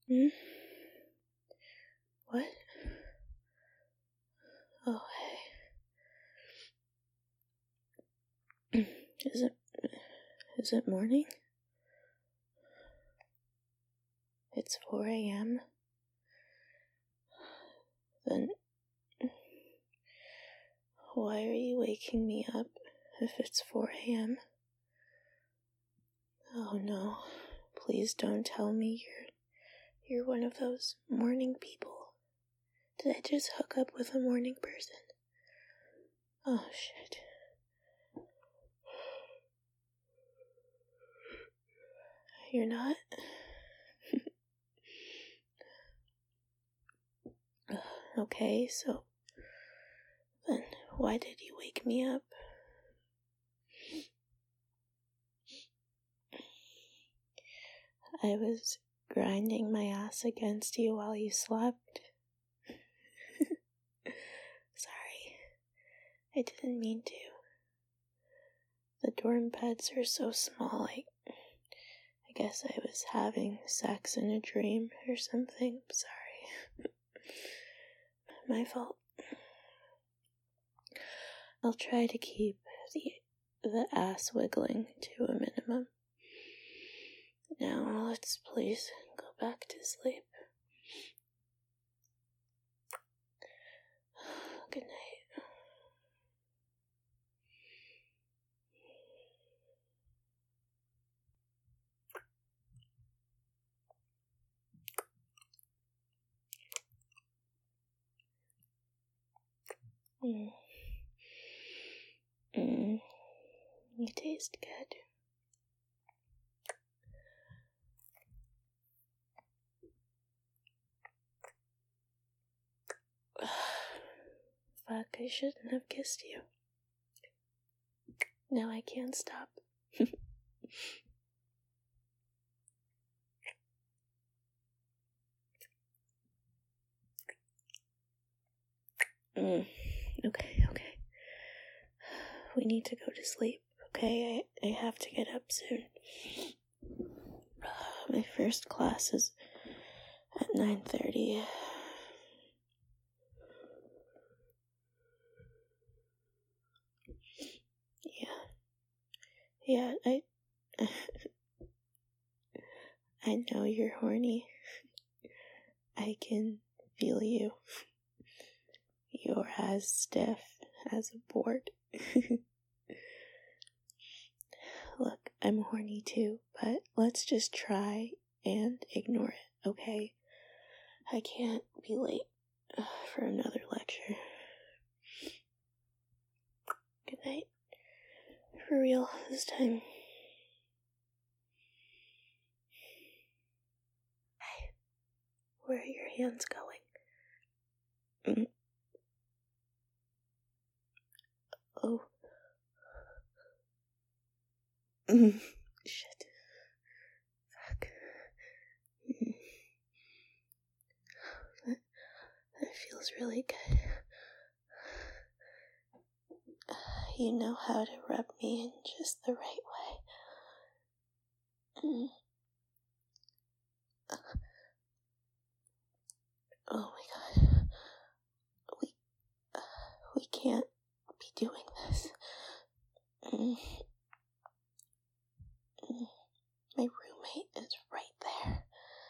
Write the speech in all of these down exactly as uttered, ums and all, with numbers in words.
Hmm? What? Oh, hey. Is it... Is it morning? It's four a.m.? Then... Why are you waking me up if it's four a.m.? Oh no. Please don't tell me you're... You're one of those morning people. Did I just hook up with a morning person? Oh, shit. You're not? Okay, so... Then why did you wake me up? I was grinding my ass against you while you slept. Sorry. I didn't mean to. The dorm beds are so small, I... I guess I was having sex in a dream or something. Sorry. My fault. I'll try to keep the, the ass wiggling to a minimum. Now let's please go back to sleep. Good night. Mm. Mm. You taste good. Fuck, I shouldn't have kissed you. Now I can't stop. mm. Okay, okay. We need to go to sleep, okay? I, I have to get up soon. My first class is at nine thirty. Yeah. Yeah, I... I know you're horny. I can feel you. You're as stiff as a board. Look, I'm horny too, but let's just try and ignore it, okay? I can't be late for another lecture. Good night. For real, this time. Hey, where are your hands going? Mm. Oh. Mm. Shit. Fuck. Mm. That, that feels really good. You know how to rub me in just the right way. Mm. Oh my god. We, uh, we can't be doing this. Mm. Mm. My roommate is right there.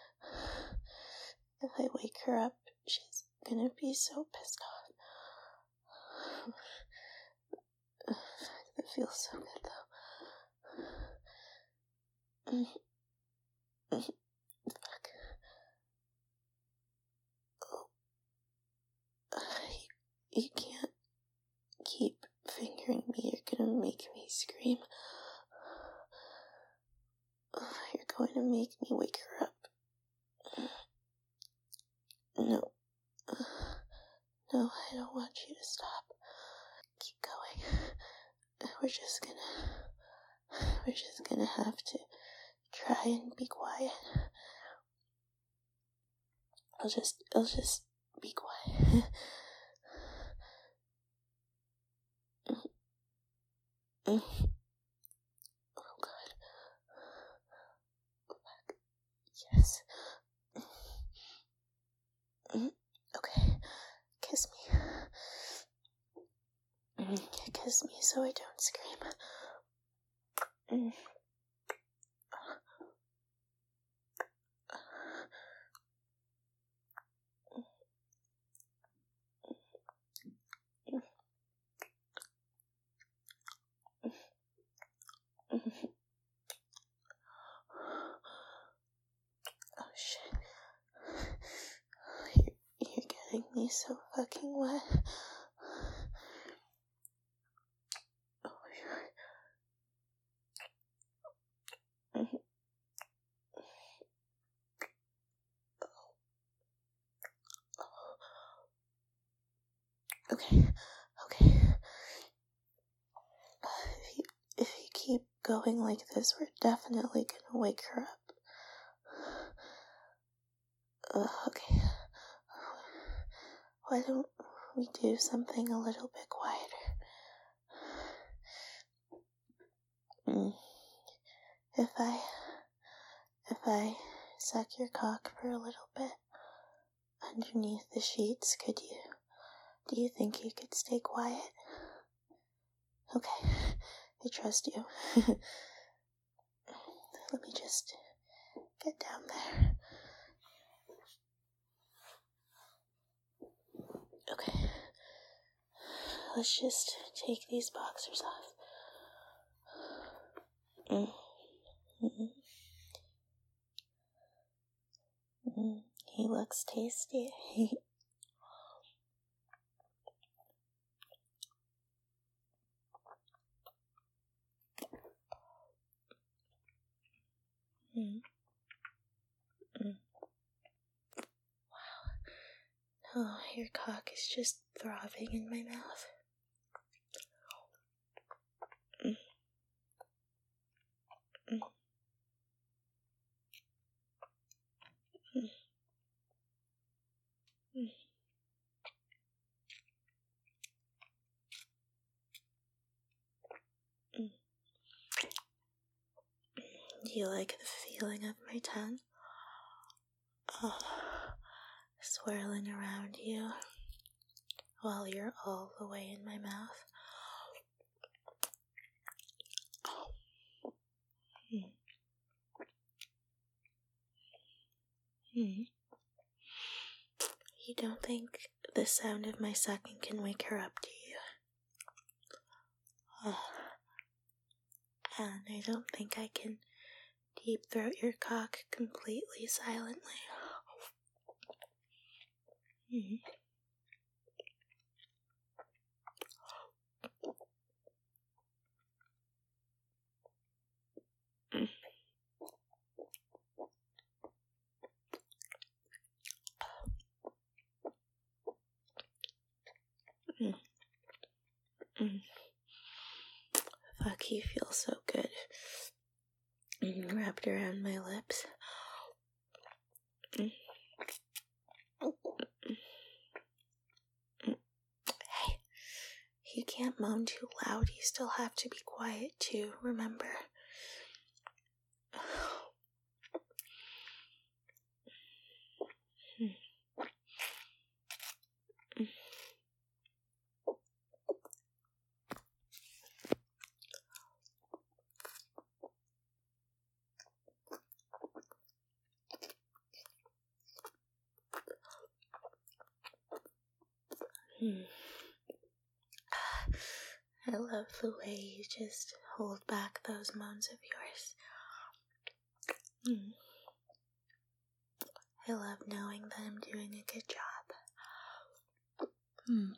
If I wake her up, she's gonna be so pissed off. That feels so good though. Mm. Mm. Fuck. Oh. Uh, you, you can't keep fingering me. You're gonna make me scream. Oh, you're going to make me wake her up. No. No, I don't want you to stop. Keep going. We're just gonna... We're just gonna have to try and be quiet. I'll just... I'll just be quiet. Oh god. Yes. Okay, kiss me. Kiss me so I don't scream. Oh shit. You're, you're getting me so fucking wet. Oh my god. Okay, okay. If you, if you keep going like this, we're definitely gonna wake her up. Uh, okay. Why don't we do something a little bit quieter? Mm. If I, if I suck your cock for a little bit underneath the sheets, could you, do you think you could stay quiet? Okay, I trust you. Let me just get down there. Okay, let's just take these boxers off. Mm. Mm-mm. Mm. He looks tasty. mm. Mm. Wow. Oh, your cock is just throbbing in my mouth. Mm. Mm. Mm. Mm. Mm. Do you like the feeling of my tongue? Oh, swirling around you while you're all the way in my mouth. Oh. Mm. Mm. You don't think the sound of my sucking can wake her up, do you? Oh. And I don't think I can deep throat your cock completely silently. Mm. Mm. Mm. Mm. Fuck, you feel so good. Mm. Wrapped around my lips. Mm. Hey, you can't moan too loud. You still have to be quiet too, remember? Mm. Mm. Mm. I love the way you just hold back those moans of yours. Mm. I love knowing that I'm doing a good job. Mm.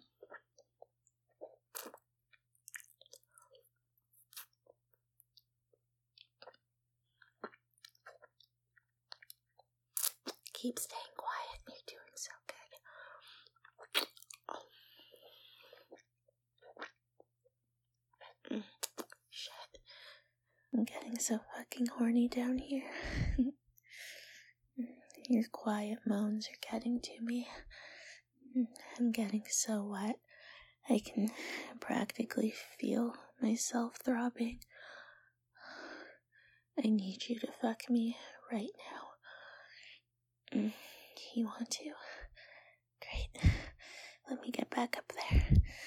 Keep staying quiet. You're doing so good. Mm. Shit. I'm getting so fucking horny down here. Your quiet moans are getting to me. I'm getting so wet. I can practically feel myself throbbing. I need you to fuck me right now. You want to? let me get back up there.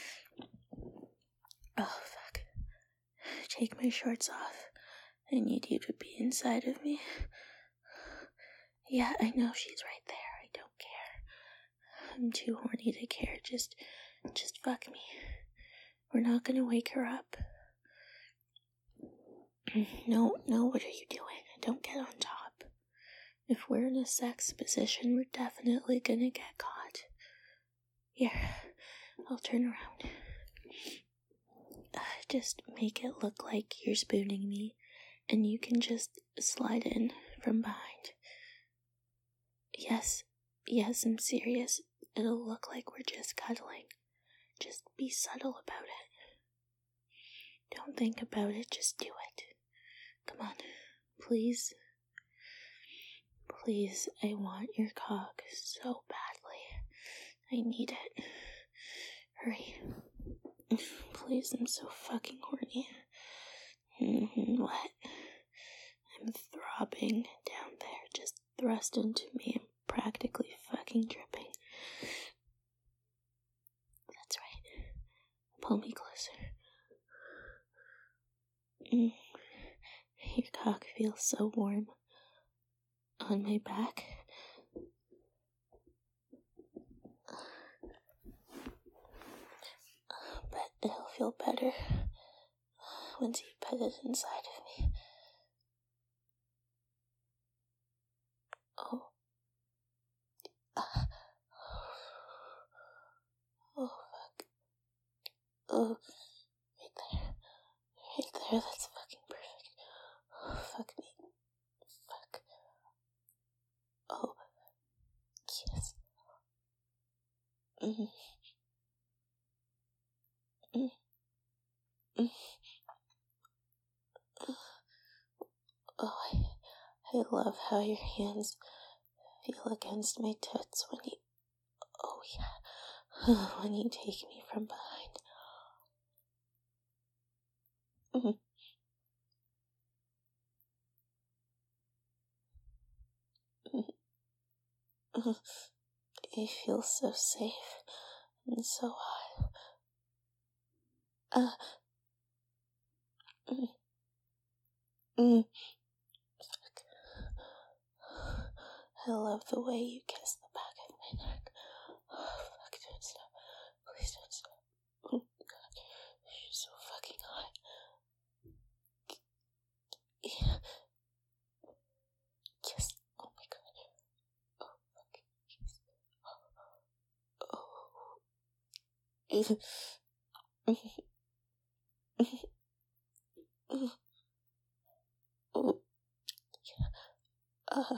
Oh, fuck. Take my shorts off. I need you to be inside of me. Yeah, I know she's right there. I don't care. I'm too horny to care. Just, just fuck me. We're not gonna wake her up. No, no, what are you doing? Don't get on top. If we're in a sex position, we're definitely gonna get caught. Here, I'll turn around. Uh, just make it look like you're spooning me, and you can just slide in from behind. Yes, yes, I'm serious. It'll look like we're just cuddling. Just be subtle about it. Don't think about it, just do it. Come on, please. Please, I want your cock so badly. I need it. Hurry. Please, I'm so fucking horny. Mm-hmm. What? I'm throbbing down there, just thrust into me. I'm practically fucking dripping. That's right. Pull me closer. Mm. Your cock feels so warm. On my back. But it'll feel better once you put it inside of me. Oh. Uh. Oh, fuck. Oh, right there. Right there, that's fucking perfect. Oh, fuck me. Fuck. Oh. Yes. Mm. Mm. Mm. Oh, I, I love how your hands feel against my tits when you, oh yeah, when you take me from behind. Mm. Mm. I feel so safe and so hot. Uh, mm. Mm. Fuck. I love the way you kiss the back of my neck. Oh, fuck, don't stop. Please don't stop. Oh, God. You're so fucking hot. Yeah. Yes. Oh, my God. Oh, fuck. Yes. Oh. Oh. Oh. Yeah. Uh.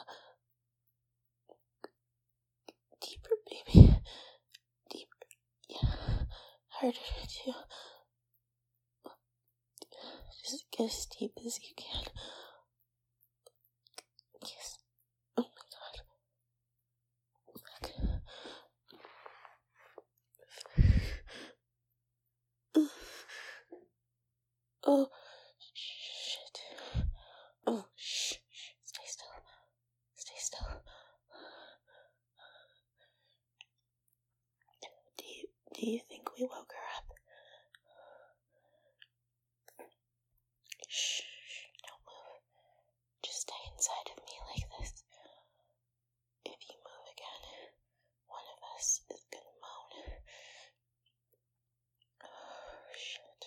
Deeper, baby. Deeper. Yeah. Harder, too. Just get as deep as you can. Yes. Oh my God. Fuck. Oh. Shit. Oh, shh. Stay still. Stay still. Do you, do you think we woke her up? Shh. Don't move. Just stay inside of me like this. If you move again, one of us is gonna moan. Oh, shit.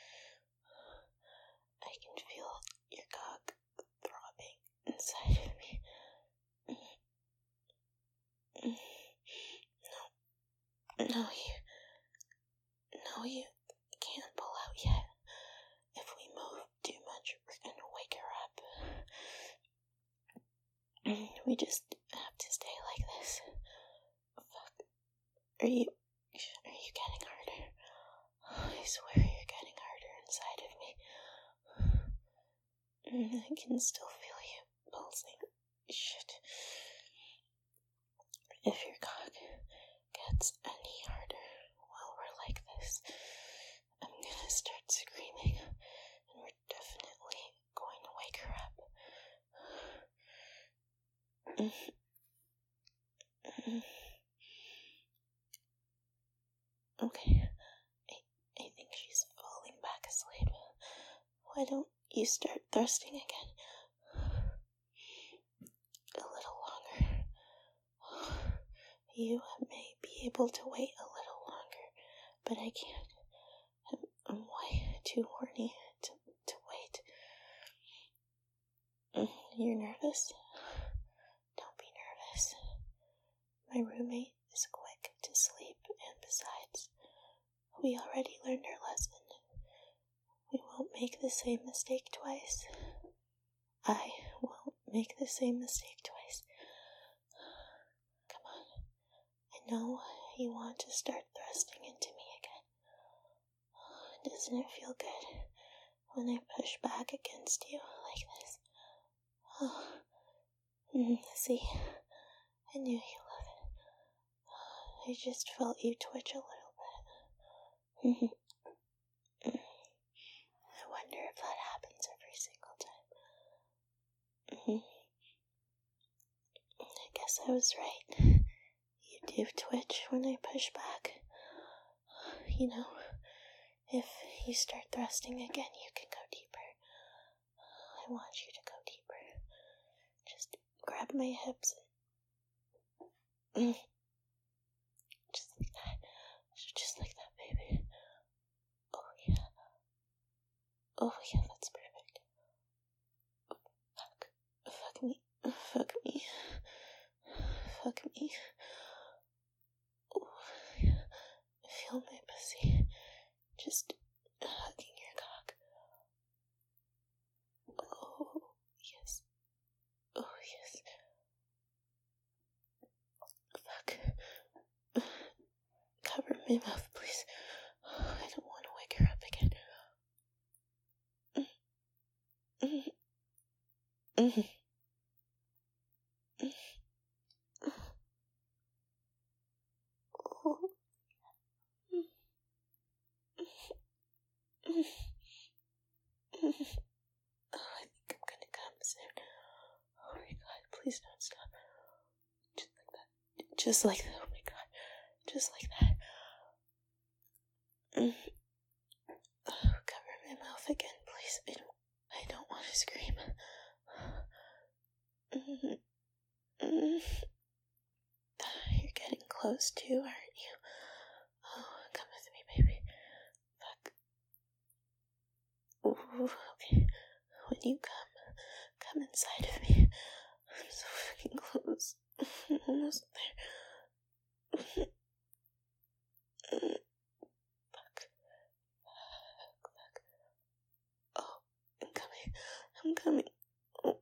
I can feel your cock throbbing inside of me. No. No, you... No, you can't pull out yet. If we move too much, we're gonna wake her up. We just have to stay like this. Fuck. Are you... Are you getting harder? I swear you're getting harder inside of me. I can still feel you pulsing. Shit. If your cock gets any harder while we're like this, I'm gonna start screaming, and we're definitely going to wake her up. Okay, I, I think she's falling back asleep. Why don't you start thrusting again? A little longer. You may be able to wait a little longer, but I can't. I'm, I'm way too horny to, to wait. You're nervous? Don't be nervous. My roommate is quick to sleep, and besides, we already learned our lesson. We won't make the same mistake twice. I won't make the same mistake twice. Come on. I know you want to start thrusting into me again. Doesn't it feel good when I push back against you like this? Oh. Mm, see, I knew you love it. I just felt you twitch a little bit. I wonder if that happens every single time. I guess I was right. You do twitch when I push back. You know, if you start thrusting again, you can go deeper. I want you to go deeper. Just grab my hips and... Just like that. Just like that, baby. Oh, yeah. Oh, yeah, that's perfect. Fuck. Fuck me. Fuck me. Fuck me. Oh, yeah. Feel my pussy. Just hugging your cock. Oh, yes. Oh, yes. Fuck. Cover my mouth, please. I don't want to wake her up again. Mm-hmm. Mm-hmm. Oh. Oh, I think I'm gonna come soon. Oh my god, please don't stop. Just like that. Just like that. Oh my god. Just like that. Mm. Oh, cover my mouth again, please. I don't, I don't want to scream. Mm. Mm. You're getting close too, aren't you? Oh, come with me, baby. Fuck. Ooh, okay. When you come, come inside of me. I'm so fucking close. I'm almost there. Fuck. Fuck, fuck. Oh, I'm coming. I'm coming. Oh.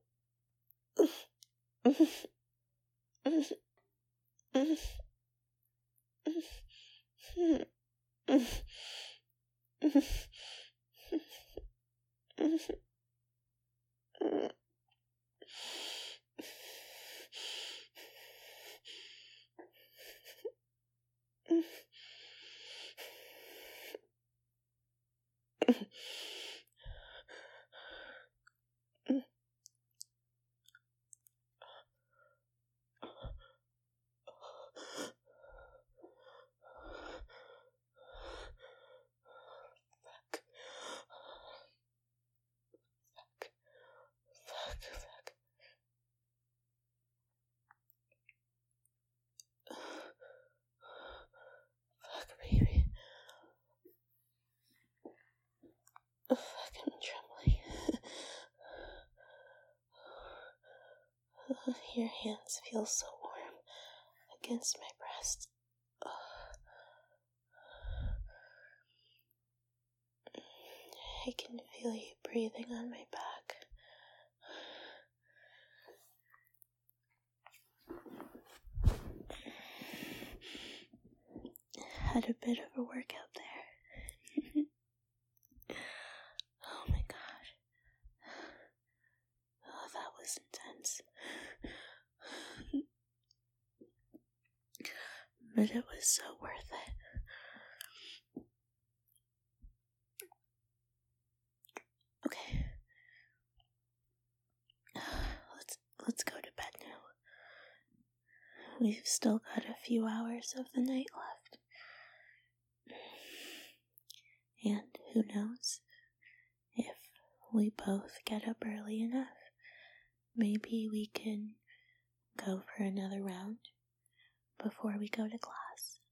Baby. Oh, fuck, I'm trembling. Oh, your hands feel so warm against my breast. Oh. I can feel you breathing on my back. Had a bit of a workout there. Oh my god. Oh, that was intense. But it was so worth it. Okay. Let's let's go to bed now. We've still got a few hours of the night left. who knows? If we both get up early enough, maybe we can go for another round before we go to class.